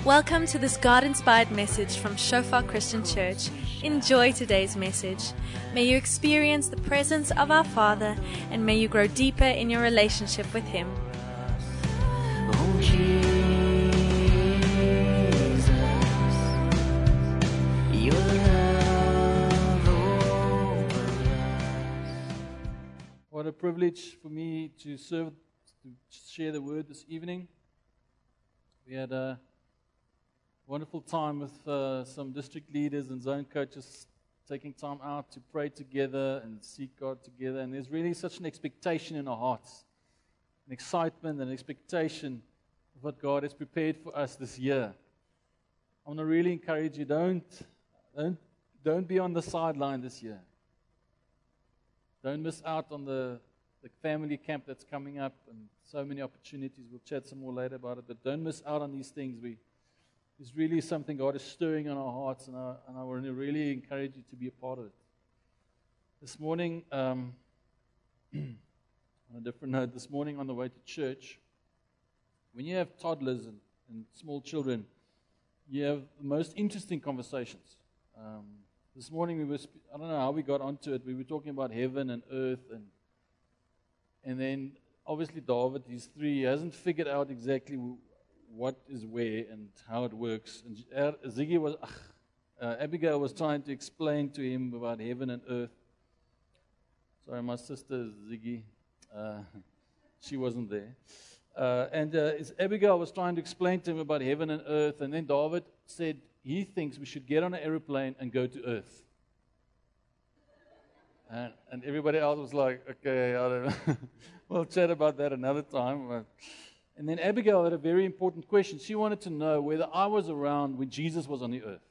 Welcome to this God-inspired message from Shofar Christian Church. Enjoy today's message. May you experience the presence of our Father, and may you grow deeper in your relationship with Him. Oh, Jesus, your love over us. What a privilege for me to serve, to share the word this evening. We had a wonderful time with some district leaders and zone coaches taking time out to pray together and seek God together. And there's really such an expectation in our hearts, an excitement and expectation of what God has prepared for us this year. I want to really encourage you, don't be on the sideline this year. Don't miss out on the family camp that's coming up and so many opportunities. We'll chat some more later about it, but don't miss out on these things. It's really something God is stirring on our hearts, and I want to really encourage you to be a part of it. This morning, on a different note, this morning on the way to church, when you have toddlers and small children, you have the most interesting conversations. This morning, I don't know how we got onto it. We were talking about heaven and earth, and then obviously David, he's 3, he hasn't figured out exactly what is where and how it works. And Abigail was trying to explain to him about heaven and earth. Sorry, my sister Ziggy, she wasn't there. Abigail was trying to explain to him about heaven and earth, and then David said he thinks we should get on an aeroplane and go to earth. And everybody else was like, okay, I don't know. We'll chat about that another time. And then Abigail had a very important question. She wanted to know whether I was around when Jesus was on the earth.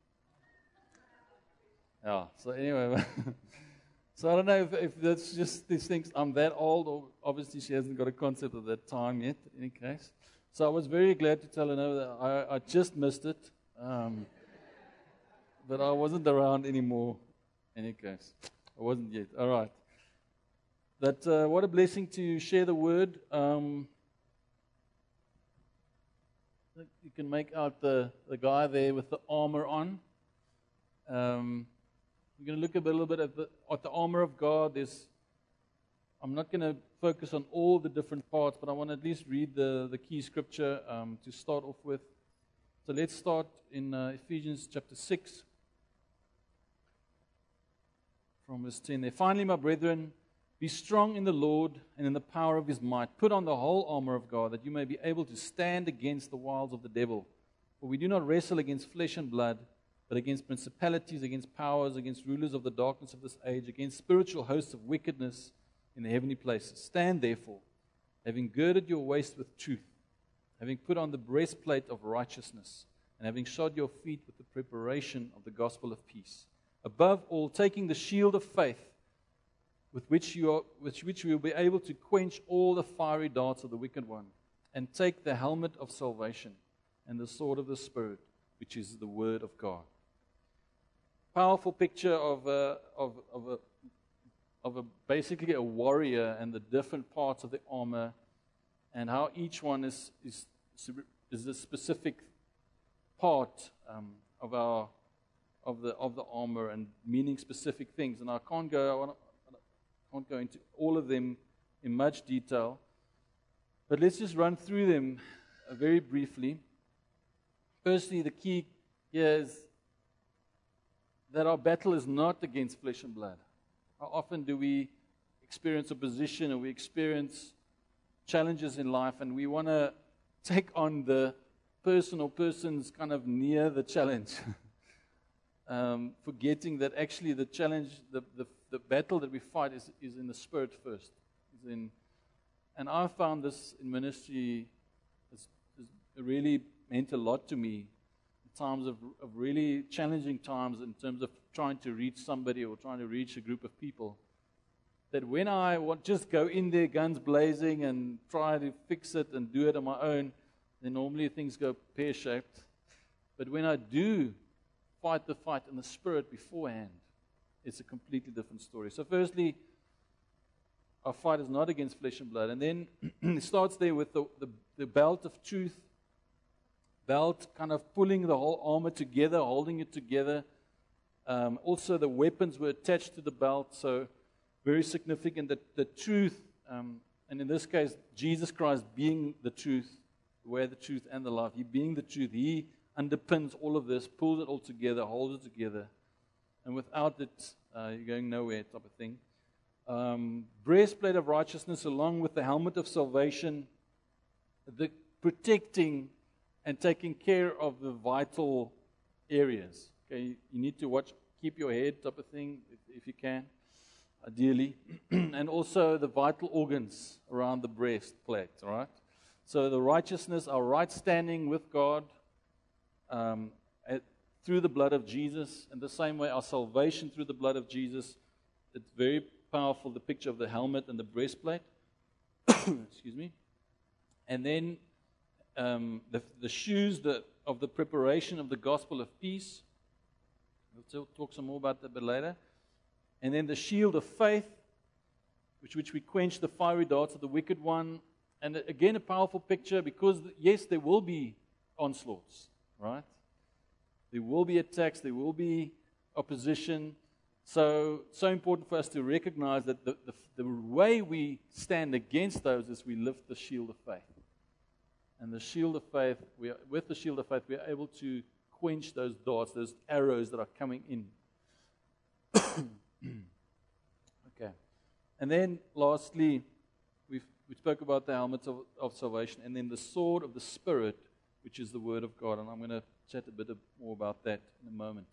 Yeah, so anyway, so I don't know if that's just these things, I'm that old, or obviously she hasn't got a concept of that time yet, in any case. So I was very glad to tell her no, that I just missed it, but I wasn't around anymore, in any case. I wasn't yet. All right. But what a blessing to share the word. You can make out the guy there with the armor on. We're going to look a little bit at the armor of God. I'm not going to focus on all the different parts, but I want to at least read the key scripture to start off with. So let's start in Ephesians chapter 6. From verse 10 there. Finally, my brethren, be strong in the Lord and in the power of His might. Put on the whole armor of God, that you may be able to stand against the wiles of the devil. For we do not wrestle against flesh and blood, but against principalities, against powers, against rulers of the darkness of this age, against spiritual hosts of wickedness in the heavenly places. Stand therefore, having girded your waist with truth, having put on the breastplate of righteousness, and having shod your feet with the preparation of the gospel of peace. Above all, taking the shield of faith, with which you will be able to quench all the fiery darts of the wicked one, and take the helmet of salvation and the sword of the Spirit, which is the word of God. Powerful picture of basically a warrior and the different parts of the armor, and how each one is a specific part of the armor and meaning specific things. And I can't go into all of them in much detail, but let's just run through them very briefly. Firstly, the key here is that our battle is not against flesh and blood. How often do we experience opposition, or we experience challenges in life, and we want to take on the person or persons kind of near the challenge, forgetting that actually the challenge, the battle that we fight is in the spirit first. And I found this in ministry has really meant a lot to me in times of really challenging times, in terms of trying to reach somebody or trying to reach a group of people. That when I just go in there guns blazing and try to fix it and do it on my own, then normally things go pear-shaped. But when I do fight the fight in the spirit beforehand, it's a completely different story. So firstly, our fight is not against flesh and blood. And then it starts there with the belt of truth belt kind of pulling the whole armor together, holding it together. Also, the weapons were attached to the belt, so very significant that the truth, and in this case, Jesus Christ being the truth, the way, the truth, and the life, He being the truth, He underpins all of this, pulls it all together, holds it together, and without it, you're going nowhere type of thing. Breastplate of righteousness along with the helmet of salvation, the protecting and taking care of the vital areas. Okay, you need to watch, keep your head type of thing if you can, ideally, and also the vital organs around the breastplate. All right. So the righteousness, our right standing with God, through the blood of Jesus, and the same way our salvation through the blood of Jesus. It's very powerful, the picture of the helmet and the breastplate. Excuse me. And then the shoes of the preparation of the gospel of peace. We'll talk some more about that a bit later. And then the shield of faith, which we quench the fiery darts of the wicked one. And again, a powerful picture because, yes, there will be onslaughts, right? There will be attacks, there will be opposition. So important for us to recognize that the way we stand against those is we lift the shield of faith. And the shield of faith, with the shield of faith, we are able to quench those darts, those arrows that are coming in. Okay. And then lastly, we spoke about the helmet of salvation, and then the sword of the Spirit, which is the Word of God. And I'm going to chat a bit more about that in a moment.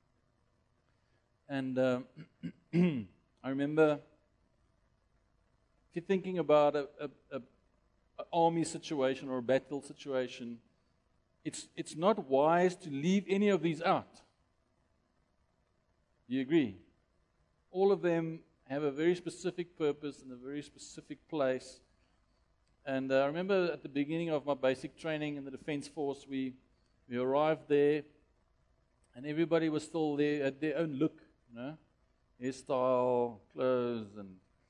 And I remember, if you're thinking about an army situation or a battle situation, it's not wise to leave any of these out. Do you agree? All of them have a very specific purpose and a very specific place. And I remember at the beginning of my basic training in the Defense Force, we arrived there, and everybody was still there, had their own look, you know, hairstyle, clothes, and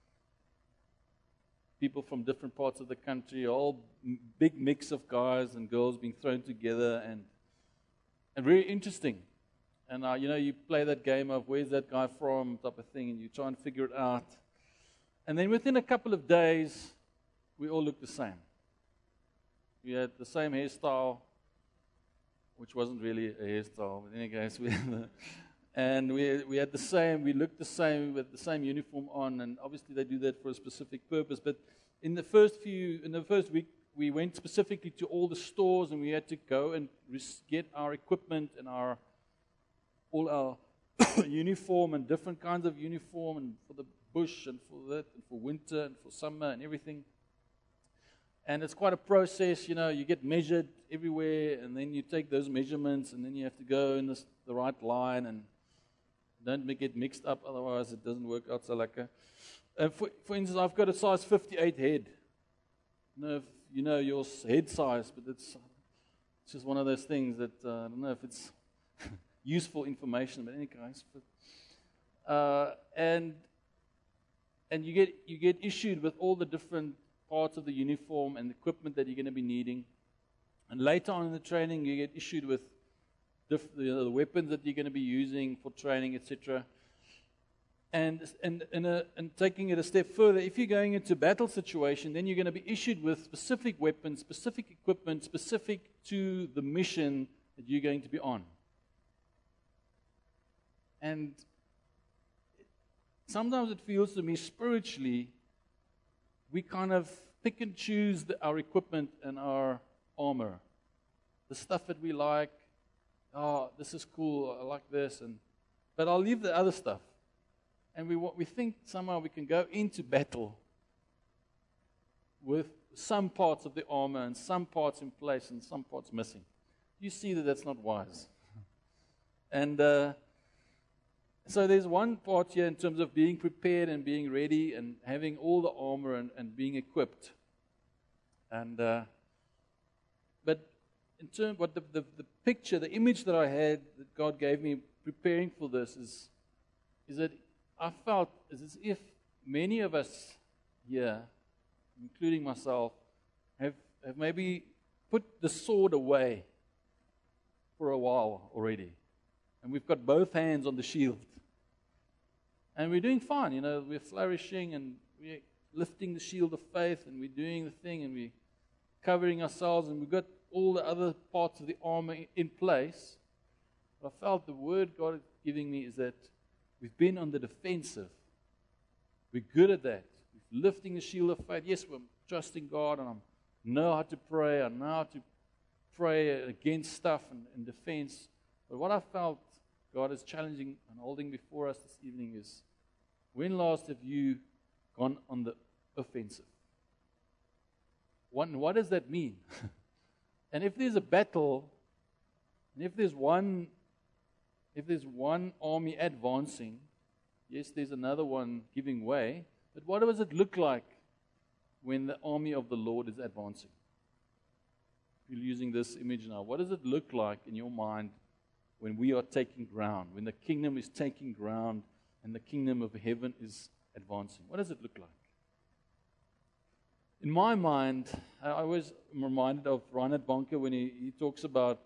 people from different parts of the country, all big mix of guys and girls being thrown together, and very interesting. And you play that game of where's that guy from type of thing, and you try and figure it out. And then within a couple of days, we all looked the same. We had the same hairstyle, which wasn't really a hairstyle, but in any case, we had the same. We looked the same with the same uniform on, and obviously they do that for a specific purpose. But in the first week, we went specifically to all the stores, and we had to go and get our equipment and all our uniform and different kinds of uniform, and for the bush and for that, and for winter and for summer and everything. And it's quite a process, you get measured everywhere, and then you take those measurements, and then you have to go in the right line, and don't get mixed up, otherwise it doesn't work out so like for instance, I've got a size 58 head. I don't know if you know your head size, but it's just one of those things that I don't know if it's useful information, but in any case. And you get issued with all the different parts of the uniform and the equipment that you're going to be needing. And later on in the training, you get issued with the weapons that you're going to be using for training, etc. And taking it a step further, if you're going into a battle situation, then you're going to be issued with specific weapons, specific equipment, specific to the mission that you're going to be on. And sometimes it feels to me spiritually, we kind of pick and choose our equipment and our armor. The stuff that we like, this is cool, I like this, but I'll leave the other stuff. And we think somehow we can go into battle with some parts of the armor and some parts in place and some parts missing. You see that that's not wise. And so there's one part here in terms of being prepared and being ready and having all the armor and being equipped. And but in terms, what the picture, the image that I had that God gave me preparing for this is that I felt as if many of us here, including myself, have maybe put the sword away for a while already. And we've got both hands on the shield. And we're doing fine, we're flourishing and we're lifting the shield of faith and we're doing the thing and we're covering ourselves and we've got all the other parts of the armor in place. But I felt the word God is giving me is that we've been on the defensive. We're good at that. We're lifting the shield of faith. Yes, we're trusting God and I know how to pray. I know how to pray against stuff and defense. But what I felt God is challenging and holding before us this evening is, when last have you gone on the offensive? What does that mean? And if there's a battle, and if there's one army advancing, yes, there's another one giving way, but what does it look like when the army of the Lord is advancing? You're using this image now. What does it look like in your mind when we are taking ground, when the kingdom is taking ground and the kingdom of heaven is advancing? What does it look like? In my mind, I always am reminded of Reinhard Bonnke when he talks about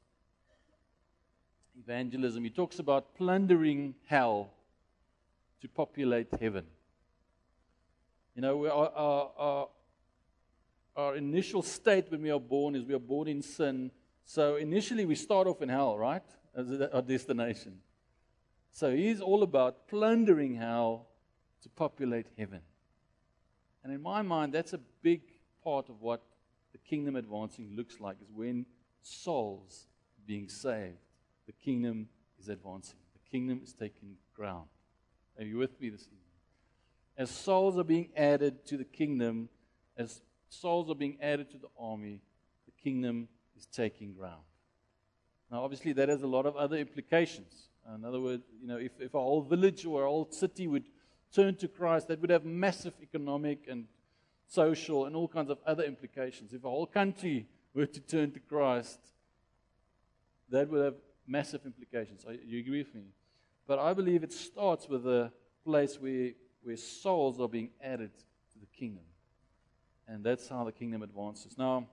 evangelism. He talks about plundering hell to populate heaven. Our initial state when we are born is we are born in sin. So initially we start off in hell, right? As our destination. So he's all about plundering hell to populate heaven. And in my mind, that's a big part of what the kingdom advancing looks like, is when souls being saved, the kingdom is advancing. The kingdom is taking ground. Are you with me this evening? As souls are being added to the kingdom, as souls are being added to the army, the kingdom is taking ground. Now, obviously, that has a lot of other implications. In other words, if a whole village or a whole city would turn to Christ, that would have massive economic and social and all kinds of other implications. If a whole country were to turn to Christ, that would have massive implications. You agree with me? But I believe it starts with a place where souls are being added to the kingdom. And that's how the kingdom advances. Now,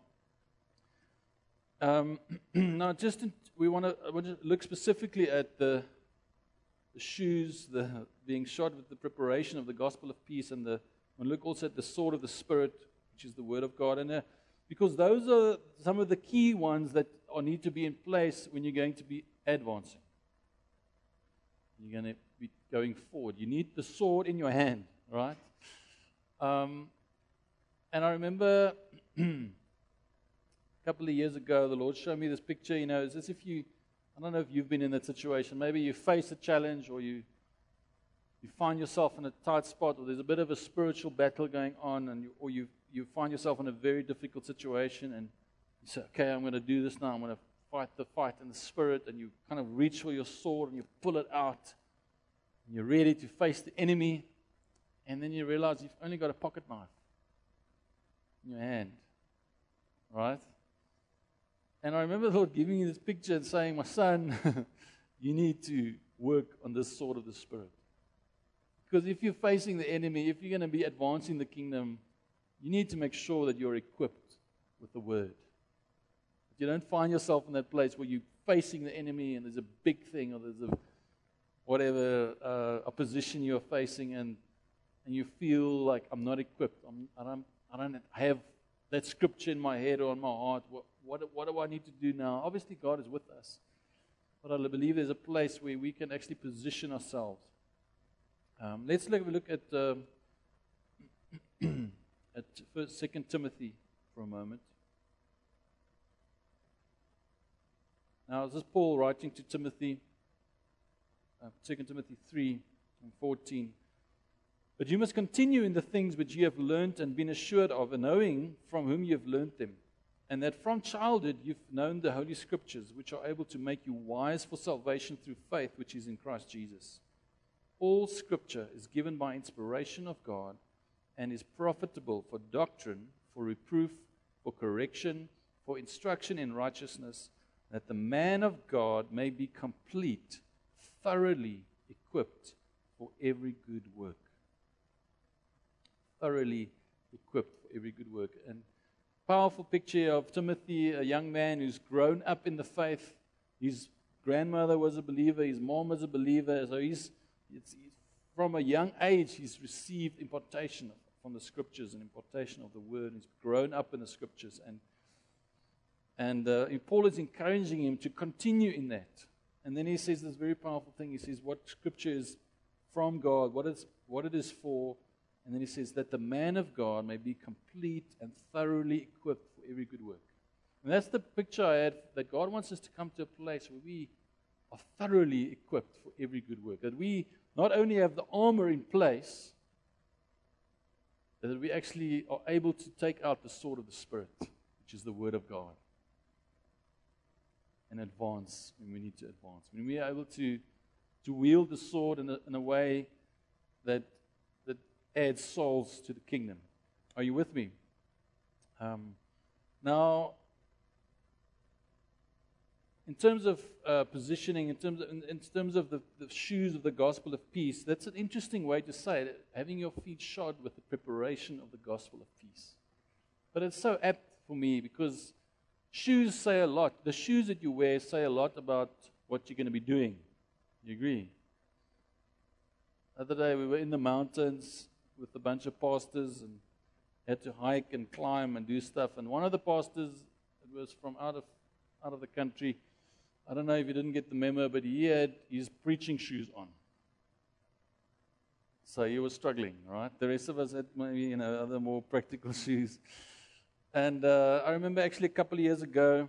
I want to look specifically at the shoes, being shod with the preparation of the gospel of peace, and I want to look also at the sword of the Spirit, which is the word of God. And because those are some of the key ones that need to be in place when you're going to be advancing. You're going to be going forward. You need the sword in your hand, right? And I remember a couple of years ago, the Lord showed me this picture. It's as if I don't know if you've been in that situation. Maybe you face a challenge, or you find yourself in a tight spot, or there's a bit of a spiritual battle going on, or you find yourself in a very difficult situation, and you say, okay, I'm going to do this now. I'm going to fight the fight in the Spirit, and you kind of reach for your sword, and you pull it out, and you're ready to face the enemy, and then you realize you've only got a pocket knife in your hand, right? And I remember the Lord giving me this picture and saying, my son, you need to work on this sword of the Spirit. Because if you're facing the enemy, if you're going to be advancing the kingdom, you need to make sure that you're equipped with the word. That you don't find yourself in that place where you're facing the enemy and there's a big thing, or there's a whatever opposition you're facing, and you feel like, I'm not equipped. I don't have that scripture in my head or on my heart. What do I need to do now? Obviously, God is with us. But I believe there's a place where we can actually position ourselves. Let's look at 2 Timothy for a moment. Now, this is Paul writing to Timothy, 2 Timothy 3:14. But you must continue in the things which you have learned and been assured of, and knowing from whom you have learned them, and that from childhood you've known the Holy Scriptures, which are able to make you wise for salvation through faith, which is in Christ Jesus. All Scripture is given by inspiration of God and is profitable for doctrine, for reproof, for correction, for instruction in righteousness, that the man of God may be complete, thoroughly equipped for every good work. Thoroughly equipped for every good work. And powerful picture of Timothy, a young man who's grown up in the faith. His grandmother was a believer. His mom was a believer. So from a young age, he's received impartation from the Scriptures and impartation of the Word. He's grown up in the Scriptures. And Paul is encouraging him to continue in that. And then he says this very powerful thing. He says what Scripture is from God, what it is for. And then he says that the man of God may be complete and thoroughly equipped for every good work. And that's the picture I had, that God wants us to come to a place where we are thoroughly equipped for every good work. That we not only have the armor in place, that we actually are able to take out the sword of the Spirit, which is the Word of God, and advance when we need to advance. When we are able to wield the sword in a way that adds souls to the kingdom. Are you with me? Now, in terms of positioning, in terms of the shoes of the gospel of peace, that's an interesting way to say it, having your feet shod with the preparation of the gospel of peace. But it's so apt for me because shoes say a lot. The shoes that you wear say a lot about what you're going to be doing. You agree? The other day we were in the mountains with a bunch of pastors and had to hike and climb and do stuff. And one of the pastors, it was from out of the country. I don't know if you didn't get the memo, but he had his preaching shoes on. So he was struggling, right? The rest of us had maybe other more practical shoes. And I remember actually a couple of years ago,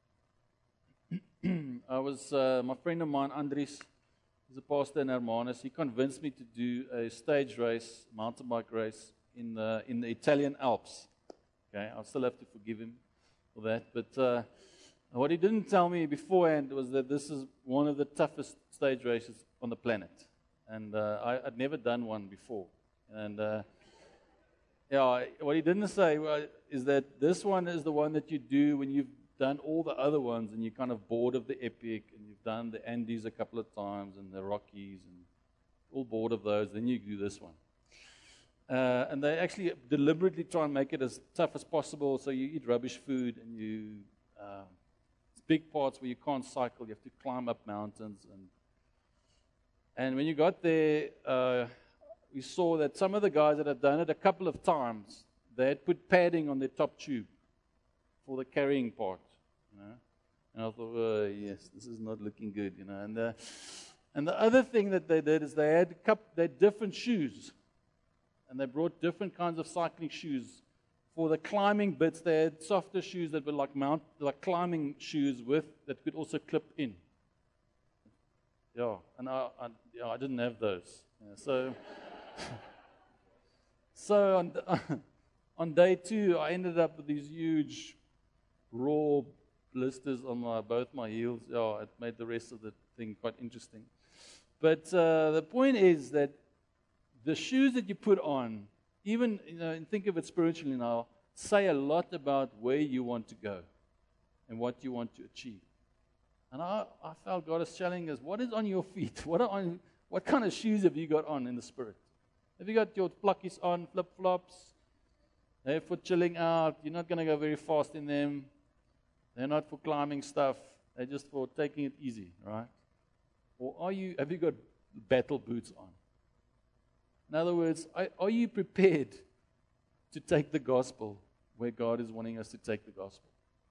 I was my friend of mine, Andries. He's a pastor in Hermanus. He convinced me to do a stage race, mountain bike race, in the Italian Alps. Okay, I'll still have to forgive him for that. But what he didn't tell me beforehand was that this is one of the toughest stage races on the planet. And I'd never done one before. And what he didn't say is that this one is the one that you do when you've done all the other ones and you're kind of bored of the epic and you've done the Andes a couple of times and the Rockies and all bored of those, then you do this one. And they actually deliberately try and make it as tough as possible, so you eat rubbish food and it's big parts where you can't cycle, you have to climb up mountains. And when you got there, we saw that some of the guys that had done it a couple of times, they had put padding on their top tube for the carrying part. And I thought, yes, this is not looking good, And the other thing that they did is they had different shoes, and they brought different kinds of cycling shoes for the climbing bits. They had softer shoes that were like climbing shoes that could also clip in. And I didn't have those. So on day 2, I ended up with these huge raw blisters on both my heels. It made the rest of the thing quite interesting. But the point is that the shoes that you put on, even and think of it spiritually now, say a lot about where you want to go and what you want to achieve. And I felt God is challenging us. What is on your feet? What kind of shoes have you got on in the spirit? Have you got your pluckies on, flip-flops? They're for chilling out. You're not going to go very fast in them. They're not for climbing stuff. They're just for taking it easy, right? Or have you got battle boots on? In other words, are you prepared to take the gospel where God is wanting us to take the gospel?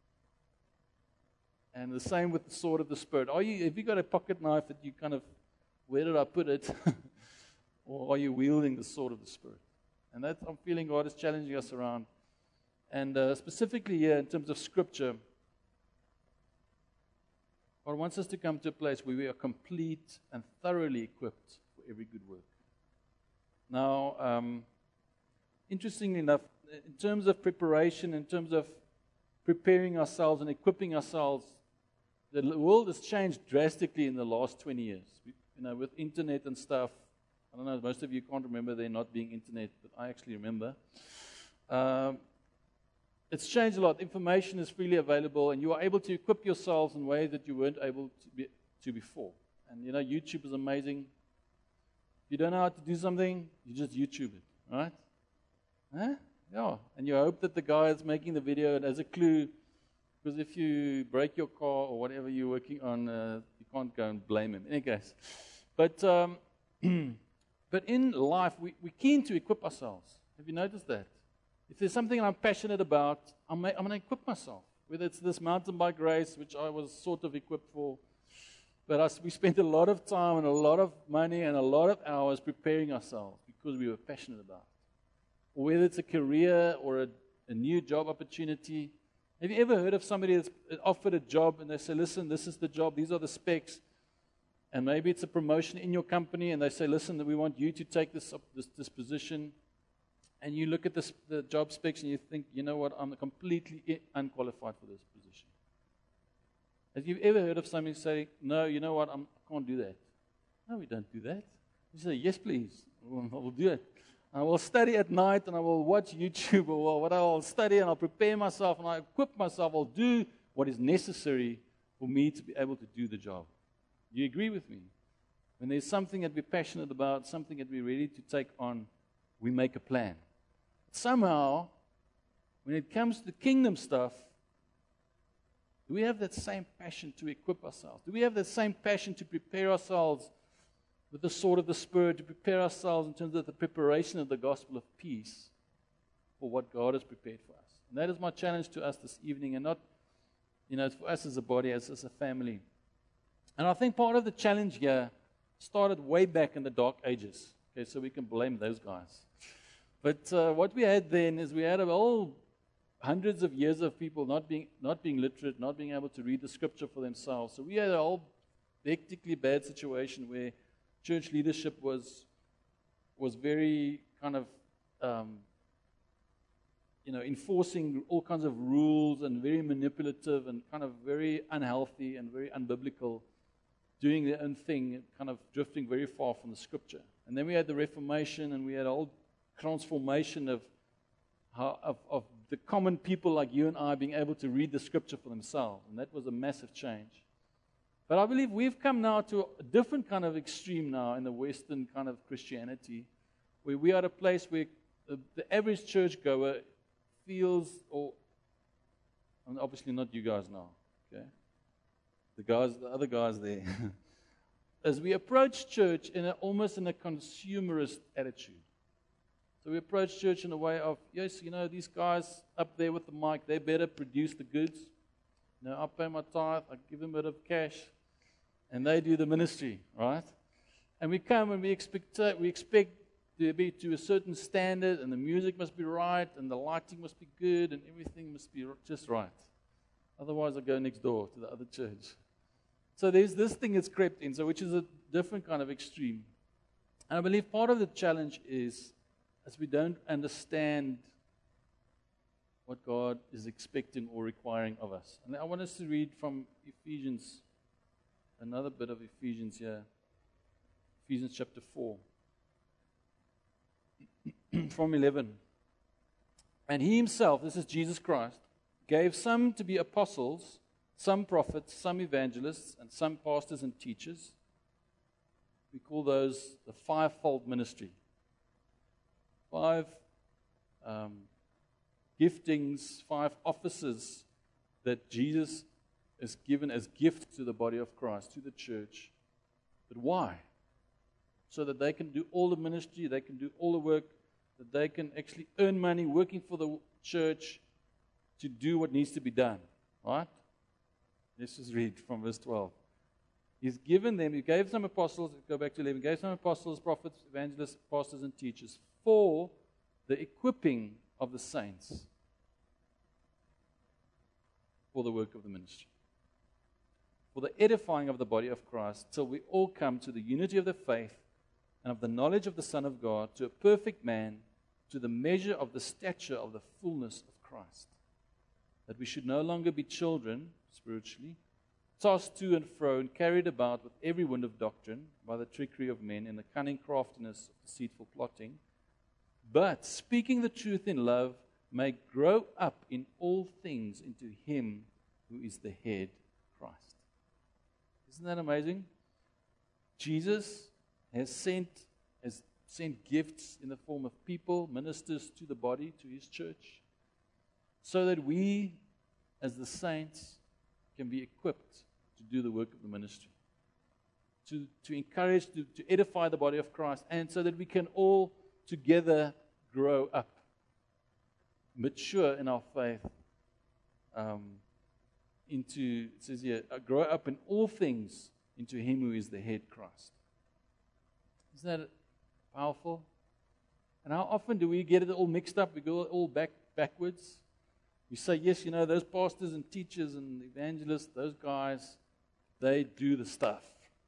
And the same with the sword of the Spirit. Have you got a pocket knife that you kind of, where did I put it? Or are you wielding the sword of the Spirit? And that I'm feeling God is challenging us around. And specifically here in terms of Scripture, God wants us to come to a place where we are complete and thoroughly equipped for every good work. Now, interestingly enough, in terms of preparation, in terms of preparing ourselves and equipping ourselves, the world has changed drastically in the last 20 years. With internet and stuff. I don't know, most of you can't remember there not being internet, but I actually remember. It's changed a lot. Information is freely available, and you are able to equip yourselves in ways that you weren't able to before. And YouTube is amazing. If you don't know how to do something, you just YouTube it, right? Yeah. And you hope that the guy that's making the video has a clue Because if you break your car or whatever you're working on, you can't go and blame him. In any case. But in life, we're keen to equip ourselves. Have you noticed that? If there's something I'm passionate about, I'm going to equip myself. Whether it's this mountain bike race, which I was sort of equipped for, but we spent a lot of time and a lot of money and a lot of hours preparing ourselves because we were passionate about it. Or whether it's a career or a new job opportunity. Have you ever heard of somebody that's offered a job and they say, listen, this is the job, these are the specs, and maybe it's a promotion in your company and they say, listen, we want you to take this position, and you look at the job specs and you think, you know what, I'm completely unqualified for this position. Have you ever heard of somebody say, no, you know what, I can't do that? No, we don't do that. We say, yes, please, I will do it. I will study at night and I will watch YouTube, or what I will study, and I'll prepare myself and I'll equip myself. I'll do what is necessary for me to be able to do the job. Do you agree with me? When there's something that we're passionate about, something that we're ready to take on, we make a plan. Somehow, when it comes to kingdom stuff, do we have that same passion to equip ourselves? Do we have that same passion to prepare ourselves with the sword of the Spirit, to prepare ourselves in terms of the preparation of the gospel of peace for what God has prepared for us? And that is my challenge to us this evening, and not, it's for us as a body, as a family. And I think part of the challenge here started way back in the dark ages. Okay, so we can blame those guys. But what we had then is we had a whole hundreds of years of people not being literate, not being able to read the scripture for themselves. So we had a whole hectically bad situation where church leadership was very kind of, enforcing all kinds of rules and very manipulative and kind of very unhealthy and very unbiblical, doing their own thing, kind of drifting very far from the scripture. And then we had the Reformation, and we had a whole transformation of the common people like you and I being able to read the scripture for themselves. And that was a massive change. But I believe we've come now to a different kind of extreme now in the Western kind of Christianity, where we are at a place where the average churchgoer feels, and obviously not you guys now, okay? The other guys there, as we approach church almost in a consumerist attitude. So we approach church in a way of, yes, these guys up there with the mic, they better produce the goods. I pay my tithe, I give them a bit of cash, and they do the ministry, right? And we come and we expect to be to a certain standard, and the music must be right, and the lighting must be good, and everything must be just right. Otherwise, I go next door to the other church. So there's this thing that's crept in, which is a different kind of extreme. And I believe part of the challenge is, as we don't understand what God is expecting or requiring of us. And I want us to read from Ephesians, another bit of Ephesians here. Ephesians chapter 4. From 11. And he himself, this is Jesus Christ, gave some to be apostles, some prophets, some evangelists, and some pastors and teachers. We call those the fivefold ministry. 5 giftings, 5 offices that Jesus has given as gift to the body of Christ, to the church. But why? So that they can do all the ministry, they can do all the work, that they can actually earn money working for the church to do what needs to be done. Right? Let's just read from verse 12. He gave some apostles, go back to 11, gave some apostles, prophets, evangelists, pastors, and teachers for the equipping of the saints for the work of the ministry, for the edifying of the body of Christ, till we all come to the unity of the faith and of the knowledge of the Son of God, to a perfect man, to the measure of the stature of the fullness of Christ, that we should no longer be children, spiritually, tossed to and fro and carried about with every wind of doctrine by the trickery of men in the cunning craftiness of deceitful plotting, but speaking the truth in love may grow up in all things into him who is the head, Christ. Isn't that amazing? Jesus has sent gifts in the form of people, ministers to the body, to his church, so that we as the saints can be equipped to do the work of the ministry, to encourage, to edify the body of Christ, and so that we can all together grow up, mature in our faith, it says here, grow up in all things into Him who is the head, Christ. Isn't that powerful? And how often do we get it all mixed up? We go all backwards. We say, yes, those pastors and teachers and evangelists, those guys, they do the stuff.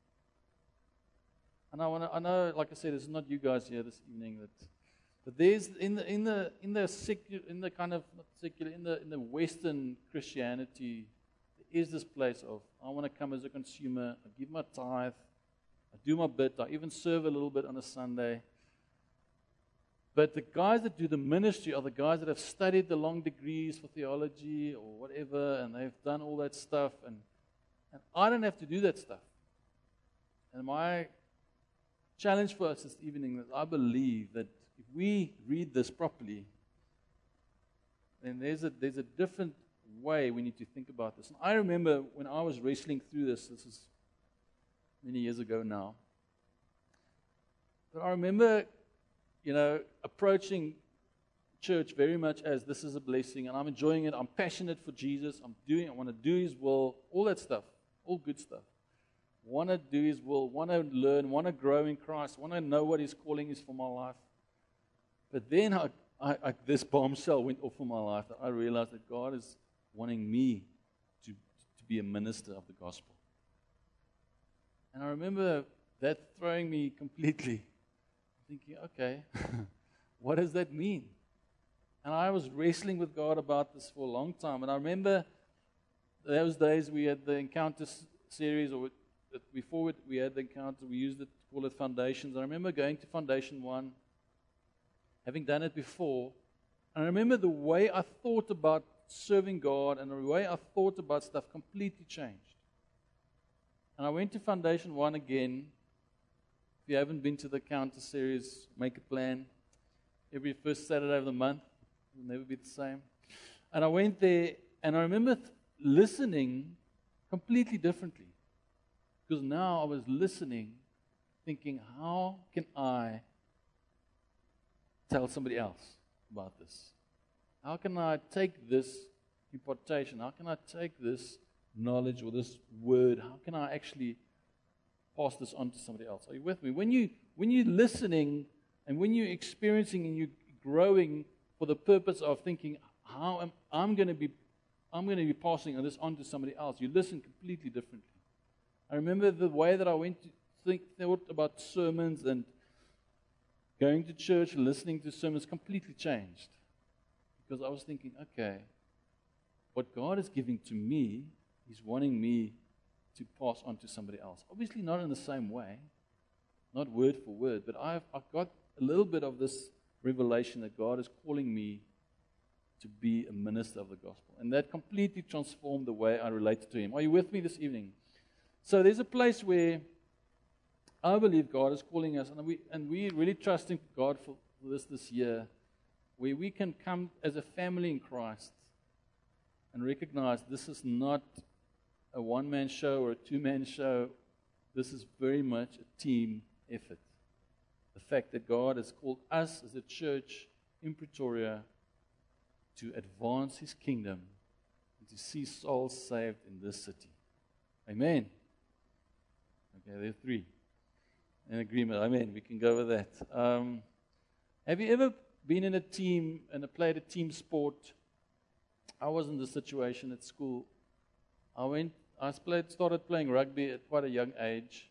And I know, like I said, it's not you guys here this evening but there's in the Western Christianity, there is this place of, I want to come as a consumer, I give my tithe, I do my bit, I even serve a little bit on a Sunday. But the guys that do the ministry are the guys that have studied the long degrees for theology or whatever, and they've done all that stuff, and I don't have to do that stuff. And my challenge for us this evening is I believe that if we read this properly, then there's a different way we need to think about this. And I remember when I was wrestling through this is many years ago now, but I remember, approaching church very much as this is a blessing, and I'm enjoying it, I'm passionate for Jesus, I want to do His will, all that stuff, all good stuff. Want to do His will, want to learn, want to grow in Christ, want to know what His calling is for my life. But then this bombshell went off in my life that I realized that God is wanting me to be a minister of the gospel. And I remember that throwing me completely, thinking, okay, what does that mean? And I was wrestling with God about this for a long time. And I remember those days we had the Encounter series, or before we had the Encounter, we used it to call it Foundations. I remember going to Foundation 1, having done it before. And I remember the way I thought about serving God and the way I thought about stuff completely changed. And I went to Foundation 1 again. If you haven't been to the Encounter series, make a plan. Every first Saturday of the month. It will never be the same. And I went there, and I remember listening completely differently. Because now I was listening, thinking, how can I tell somebody else about this? How can I take this impartation? How can I take this knowledge or this word? How can I actually pass this on to somebody else? Are you with me? When you're listening and when you're experiencing and you're growing for the purpose of thinking, how I'm going to be passing this on to somebody else, you listen completely differently. I remember the way that I went to thought about sermons and going to church and listening to sermons completely changed. Because I was thinking, okay, what God is giving to me, He's wanting me to pass on to somebody else. Obviously not in the same way, not word for word, but I've got a little bit of this revelation that God is calling me to be a minister of the gospel. And that completely transformed the way I related to Him. Are you with me this evening? So there's a place where I believe God is calling us, and we're really trusting God for this year, where we can come as a family in Christ and recognize this is not a one-man show or a two-man show. This is very much a team effort. The fact that God has called us as a church in Pretoria to advance His kingdom and to see souls saved in this city. Amen. Okay, there are three. In agreement. Amen. We can go with that. Have you ever been in a team and played a team sport? I was in this situation at school. I started playing rugby at quite a young age.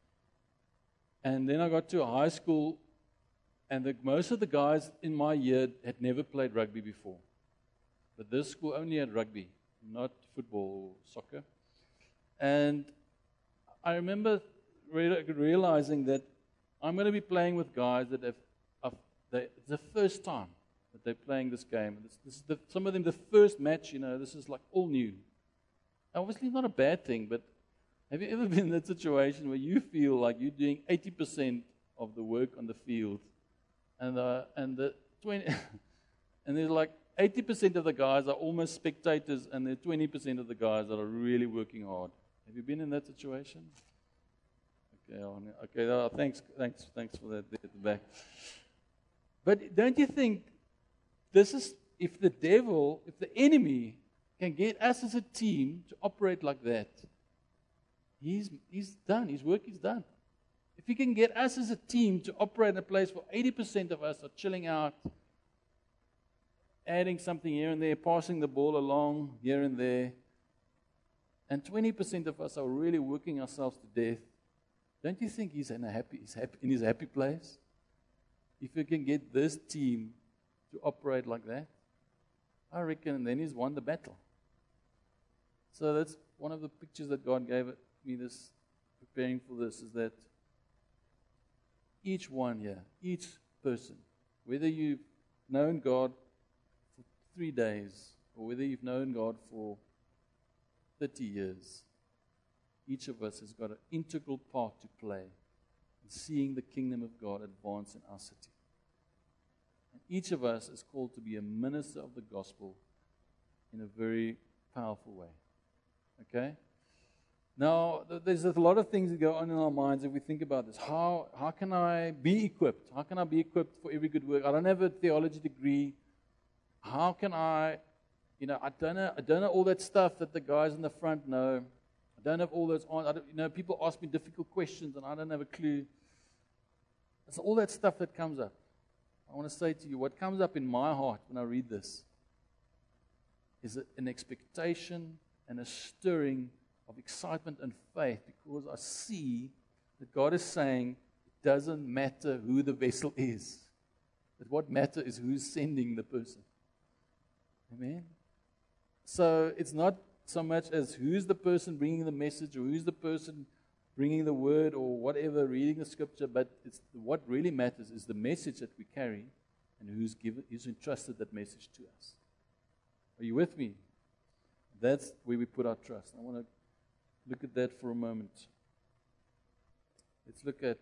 And then I got to high school, and most of the guys in my year had never played rugby before. But this school only had rugby, not football or soccer. And I remember realizing that I'm going to be playing with guys that it's the first time that they're playing this game. This is some of them the first match, this is like all new. Obviously not a bad thing, but have you ever been in that situation where you feel like you're doing 80% of the work on the field, and the 20, and there's like 80% of the guys are almost spectators, and there are 20% of the guys that are really working hard. Have you been in that situation? Okay, thanks for that at the back. But don't you think this is, if the enemy can get us as a team to operate like that, he's done. His work is done. If he can get us as a team to operate in a place where 80% of us are chilling out, adding something here and there, passing the ball along here and there, and 20% of us are really working ourselves to death, don't you think he's in his happy place? If you can get this team to operate like that, I reckon then he's won the battle. So that's one of the pictures that God gave me this, preparing for this, is that each one here, each person, whether you've known God for 3 days or whether you've known God for 30 years, each of us has got an integral part to play in seeing the kingdom of God advance in our city. And each of us is called to be a minister of the gospel in a very powerful way. Okay? Now, there's a lot of things that go on in our minds if we think about this. How can I be equipped? How can I be equipped for every good work? I don't have a theology degree. How can I don't know all that stuff that the guys in the front know. I don't have all those on. People ask me difficult questions and I don't have a clue. It's all that stuff that comes up. I want to say to you, what comes up in my heart when I read this is an expectation and a stirring of excitement and faith, because I see that God is saying it doesn't matter who the vessel is, but what matters is who's sending the person. Amen? So it's not so much as who's the person bringing the message or who's the person bringing the word or whatever, reading the scripture, but it's what really matters is the message that we carry and who's entrusted that message to us. Are you with me? That's where we put our trust. I want to look at that for a moment. Let's look at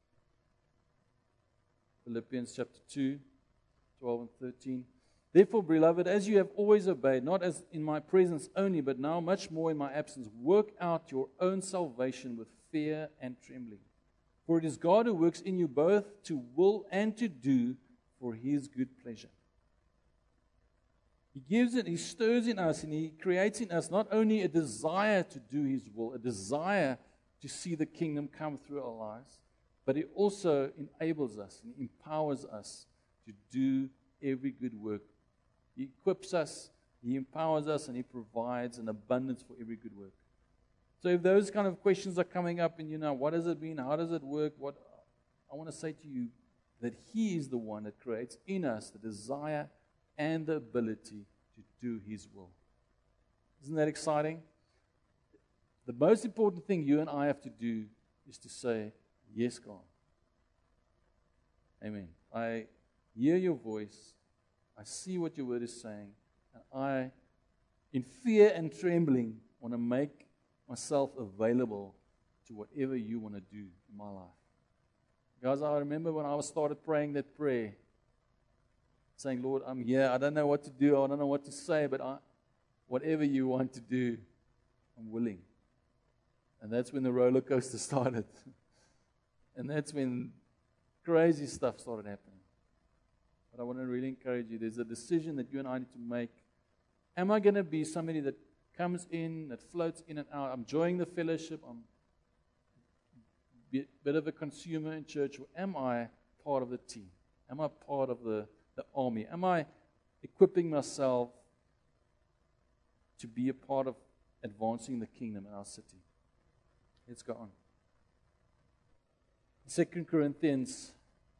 Philippians chapter 2, 12 and 13. Therefore, beloved, as you have always obeyed, not as in my presence only, but now much more in my absence, work out your own salvation with fear and trembling. For it is God who works in you both to will and to do for his good pleasure. He gives it, he stirs in us, and he creates in us not only a desire to do his will, a desire to see the kingdom come through our lives, but he also enables us and empowers us to do every good work. He equips us, he empowers us, and he provides an abundance for every good work. So if those kind of questions are coming up and what does it mean, how does it work, I want to say to you that he is the one that creates in us the desire and the ability to do his will. Isn't that exciting? The most important thing you and I have to do is to say, yes, God. Amen. I hear your voice. I see what your word is saying. And I, in fear and trembling, want to make myself available to whatever you want to do in my life. Guys, I remember when I started praying that prayer, saying, Lord, I'm here. I don't know what to do. I don't know what to say, but whatever you want to do, I'm willing. And that's when the roller coaster started. And that's when crazy stuff started happening. But I want to really encourage you. There's a decision that you and I need to make. Am I going to be somebody that comes in, that floats in and out? I'm enjoying the fellowship. I'm a bit of a consumer in church. Or am I part of the team? Am I part of the army? Am I equipping myself to be a part of advancing the kingdom in our city? Let's go on. 2 Corinthians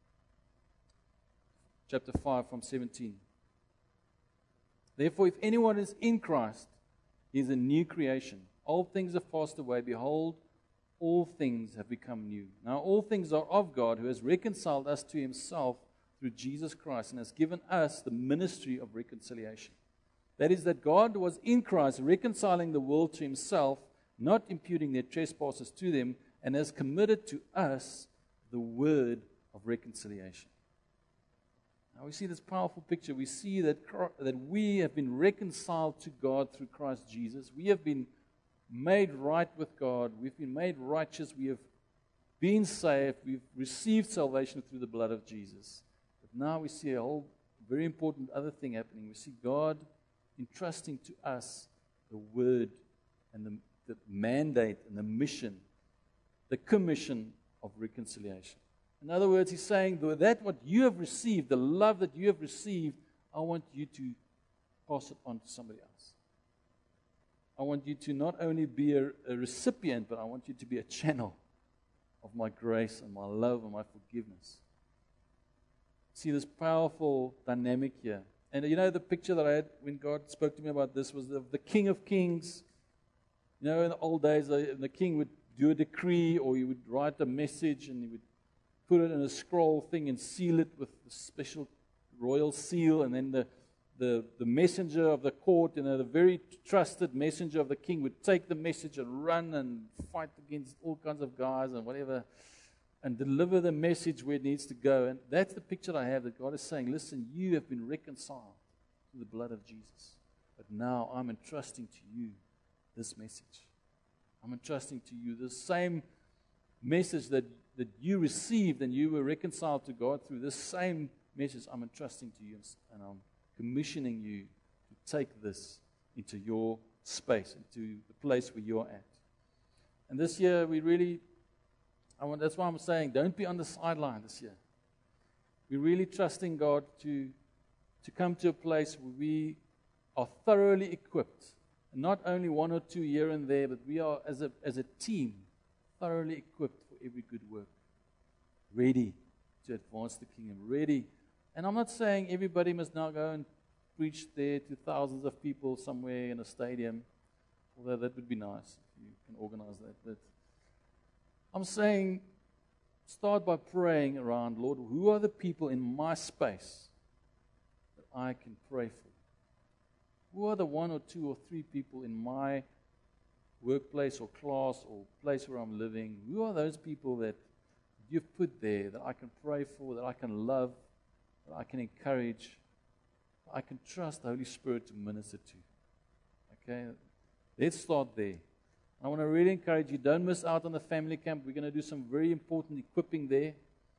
chapter 5 from 17. Therefore, if anyone is in Christ, he is a new creation. Old things have passed away. Behold, all things have become new. Now all things are of God, who has reconciled us to himself through Jesus Christ and has given us the ministry of reconciliation. That is, that God was in Christ reconciling the world to himself, not imputing their trespasses to them, and has committed to us the word of reconciliation. Now we see this powerful picture. We see that we have been reconciled to God through Christ Jesus. We have been made right with God. We've been made righteous. We have been saved. We've received salvation through the blood of Jesus. But now we see a whole very important other thing happening. We see God entrusting to us the word and the mandate and the mission, the commission of reconciliation. In other words, he's saying that what you have received, the love that you have received, I want you to pass it on to somebody else. I want you to not only be a recipient, but I want you to be a channel of my grace and my love and my forgiveness. See this powerful dynamic here. And you know, the picture that I had when God spoke to me about this was of the King of Kings. You know, in the old days, the king would do a decree, or he would write a message and he would put it in a scroll thing and seal it with a special royal seal. And then the messenger of the court, you know, the very trusted messenger of the king would take the message and run and fight against all kinds of guys and whatever, and deliver the message where it needs to go. And that's the picture I have, that God is saying, listen, you have been reconciled to the blood of Jesus. But now I'm entrusting to you this message. I'm entrusting to you the same message that you received and you were reconciled to God through. This same message I'm entrusting to you, and I'm commissioning you to take this into your space, into the place where you're at. And this year that's why I'm saying, don't be on the sideline this year. We're really trusting God to come to a place where we are thoroughly equipped. And not only one or two here and there, but we are, as a team, thoroughly equipped for every good work. Ready to advance the kingdom. Ready. And I'm not saying everybody must now go and preach there to thousands of people somewhere in a stadium, although that would be nice if you can organize that. But I'm saying, start by praying around, Lord, who are the people in my space that I can pray for? Who are the one or two or three people in my workplace or class or place where I'm living? Who are those people that you've put there that I can pray for, that I can love, that I can encourage, that I can trust the Holy Spirit to minister to? Okay? Let's start there. I want to really encourage you, don't miss out on the family camp. We're going to do some very important equipping there.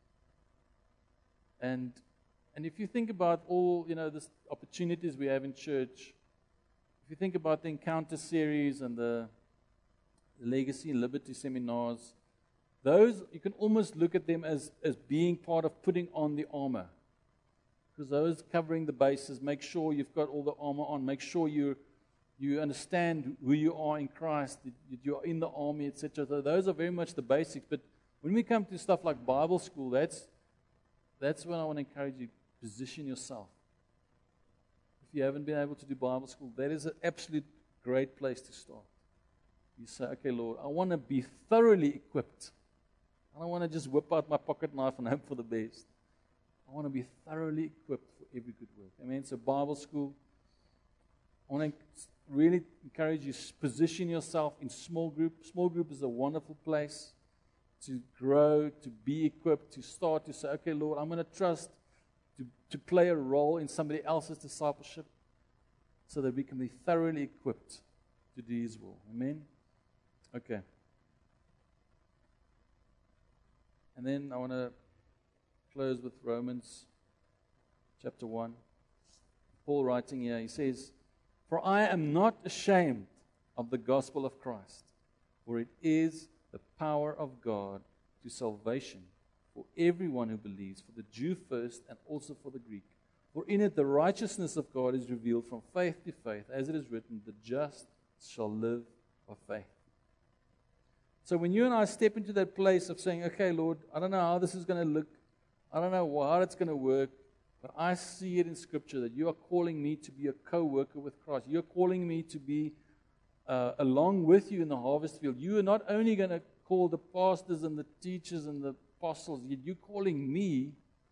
And if you think about all, this opportunities we have in church, if you think about the Encounter series and the Legacy and Liberty seminars, those, you can almost look at them as being part of putting on the armor. Because those covering the bases, make sure you've got all the armor on, make sure you understand who you are in Christ, that you are in the army, etc. So those are very much the basics. But when we come to stuff like Bible school, that's when I want to encourage you, position yourself. If you haven't been able to do Bible school, that is an absolute great place to start. You say, okay, Lord, I want to be thoroughly equipped. I don't want to just whip out my pocket knife and hope for the best. I want to be thoroughly equipped for every good work. Amen. So Bible school, I want to really encourage you, position yourself in small group. Small group is a wonderful place to grow, to be equipped, to start to say, okay, Lord, I'm going to trust to play a role in somebody else's discipleship so that we can be thoroughly equipped to do His will. Amen? Okay. And then I want to close with Romans chapter 1. Paul writing here, he says, "For I am not ashamed of the gospel of Christ, for it is the power of God to salvation for everyone who believes, for the Jew first and also for the Greek. For in it the righteousness of God is revealed from faith to faith, as it is written, the just shall live by faith." So when you and I step into that place of saying, okay, Lord, I don't know how this is going to look, I don't know how it's going to work, but I see it in Scripture that you are calling me to be a co-worker with Christ. You're calling me to be along with you in the harvest field. You are not only going to call the pastors and the teachers and the apostles, you're calling me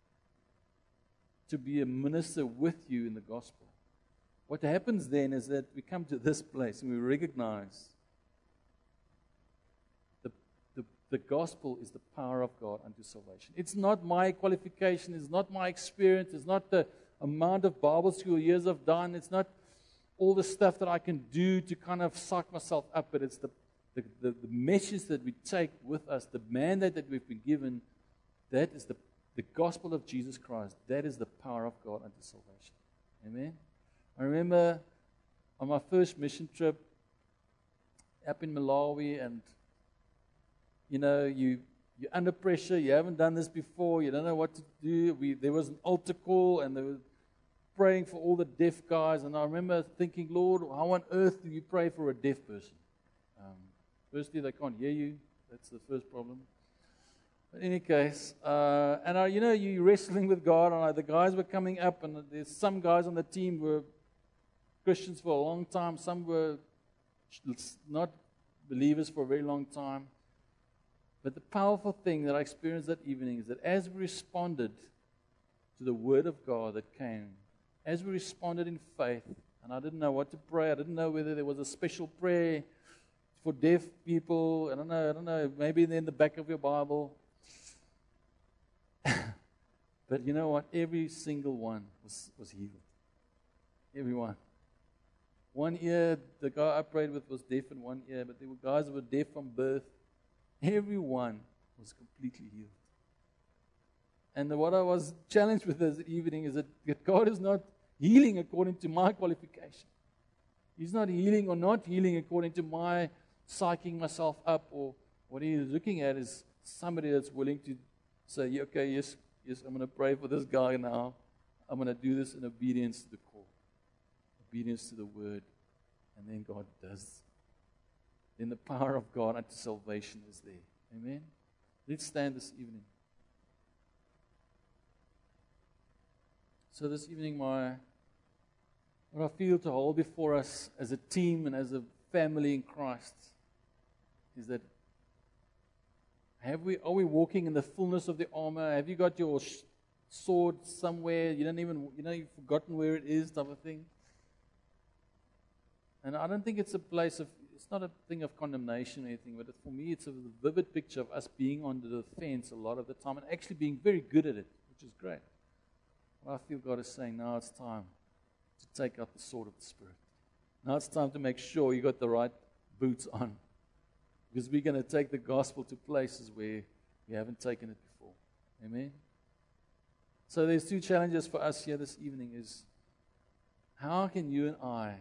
to be a minister with you in the gospel. What happens then is that we come to this place and we recognize the the gospel is the power of God unto salvation. It's not my qualification. It's not my experience. It's not the amount of Bible school years I've done. It's not all the stuff that I can do to kind of psych myself up. But it's the message that we take with us, the mandate that we've been given. That is the gospel of Jesus Christ. That is the power of God unto salvation. Amen. I remember on my first mission trip up in Malawi, and you're under pressure. You haven't done this before. You don't know what to do. There was an altar call, and they were praying for all the deaf guys. And I remember thinking, Lord, how on earth do you pray for a deaf person? Firstly, they can't hear you. That's the first problem. But in any case, you're wrestling with God, and the guys were coming up, and there's some guys on the team were Christians for a long time. Some were not believers for a very long time. But the powerful thing that I experienced that evening is that as we responded to the word of God that came, as we responded in faith, and I didn't know what to pray. I didn't know whether there was a special prayer for deaf people. I don't know. Maybe in the back of your Bible. But you know what? Every single one was healed. Everyone. One ear, the guy I prayed with was deaf in one ear, but there were guys that were deaf from birth. Everyone was completely healed. And what I was challenged with this evening is that God is not healing according to my qualification. He's not healing or not healing according to my psyching myself up, or what He is looking at is somebody that's willing to say, okay, yes, I'm going to pray for this guy now. I'm going to do this in obedience to the call, obedience to the word, and then God does. Then the power of God unto salvation is there. Amen? Let's stand this evening. So this evening, what I feel to hold before us as a team and as a family in Christ is that are we walking in the fullness of the armor? Have you got your sword somewhere? You've forgotten where it is, type of thing. And I don't think it's not a thing of condemnation or anything, but for me it's a vivid picture of us being on the fence a lot of the time and actually being very good at it, which is great. But I feel God is saying, now it's time to take out the sword of the Spirit. Now it's time to make sure you got the right boots on. Because we're going to take the gospel to places where we haven't taken it before. Amen? So there's two challenges for us here this evening is, how can you and I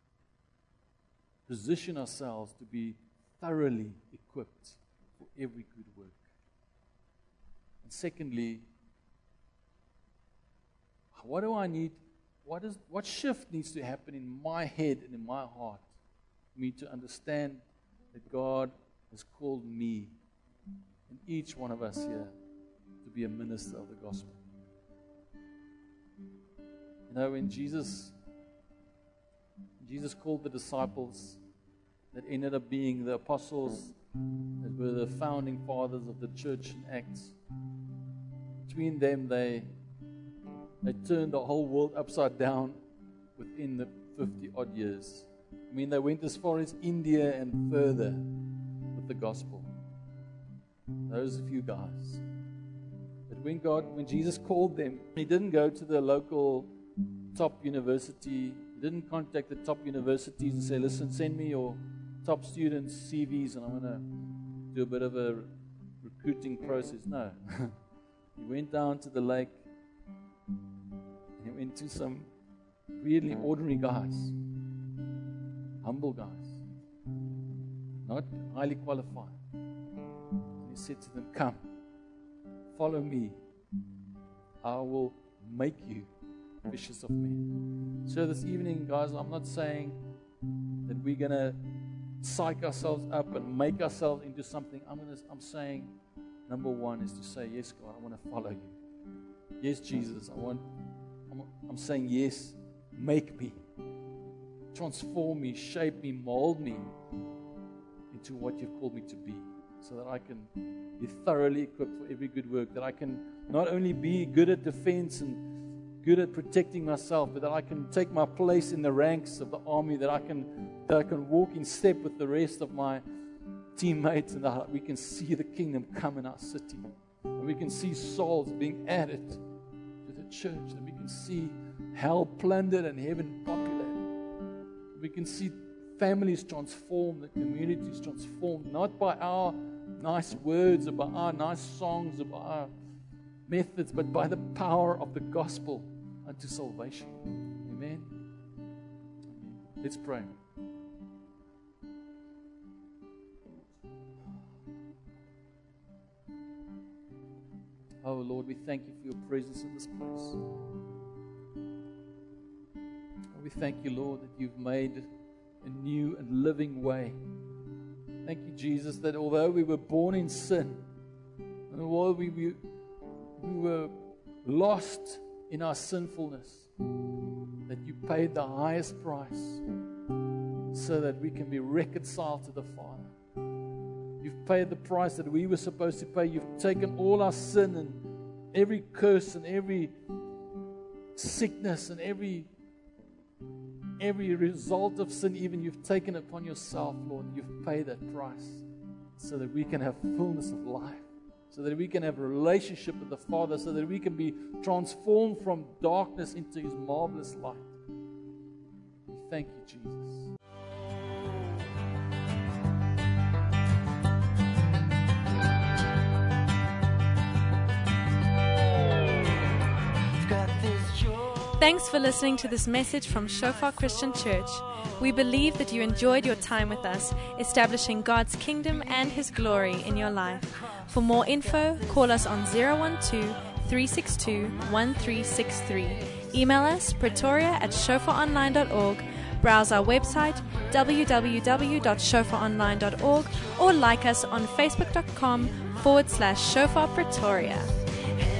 position ourselves to be thoroughly equipped for every good work? And secondly, what do I need? What shift needs to happen in my head and in my heart for me to understand that God has called me and each one of us here to be a minister of the gospel? When Jesus called the disciples that ended up being the apostles that were the founding fathers of the church in Acts, between them they turned the whole world upside down within the 50-odd years. They went as far as India and further with the gospel. Those few guys. But when Jesus called them, He didn't go to the local top university. He didn't contact the top universities and say, listen, send me your top students' CVs and I'm going to do a bit of a recruiting process. No. He went down to the lake. He went to some really ordinary guys. Humble guys. Not highly qualified. And He said to them, come, follow me. I will make you fishers of men. So this evening, guys, I'm not saying that we're going to psych ourselves up and make ourselves into something. I'm saying, number one is to say, yes, God, I want to follow you. Yes, Jesus, I'm saying, yes, make me. Transform me, shape me, mold me into what you've called me to be, so that I can be thoroughly equipped for every good work, that I can not only be good at defense and good at protecting myself, but that I can take my place in the ranks of the army, that I can walk in step with the rest of my teammates, and that we can see the kingdom come in our city. And we can see souls being added to the church. And we can see hell plundered and heaven populated. We can see families transformed, the communities transformed, not by our nice words, or by our nice songs, or by our methods, but by the power of the gospel unto salvation. Amen. Let's pray. Oh Lord, we thank you for your presence in this place. We thank you, Lord, that you've made a new and living way. Thank you, Jesus, that although we were born in sin, and although we were lost in our sinfulness, that you paid the highest price so that we can be reconciled to the Father. You've paid the price that we were supposed to pay. You've taken all our sin and every curse and every sickness and every result of sin, even you've taken it upon yourself, Lord. You've paid that price so that we can have fullness of life, so that we can have a relationship with the Father, so that we can be transformed from darkness into His marvelous light. We thank you, Jesus. Thanks for listening to this message from Shofar Christian Church. We believe that you enjoyed your time with us, establishing God's kingdom and His glory in your life. For more info, call us on 012-362-1363. Email us pretoria@shofaronline.org. Browse our website www.shofaronline.org or like us on facebook.com/Shofar Pretoria.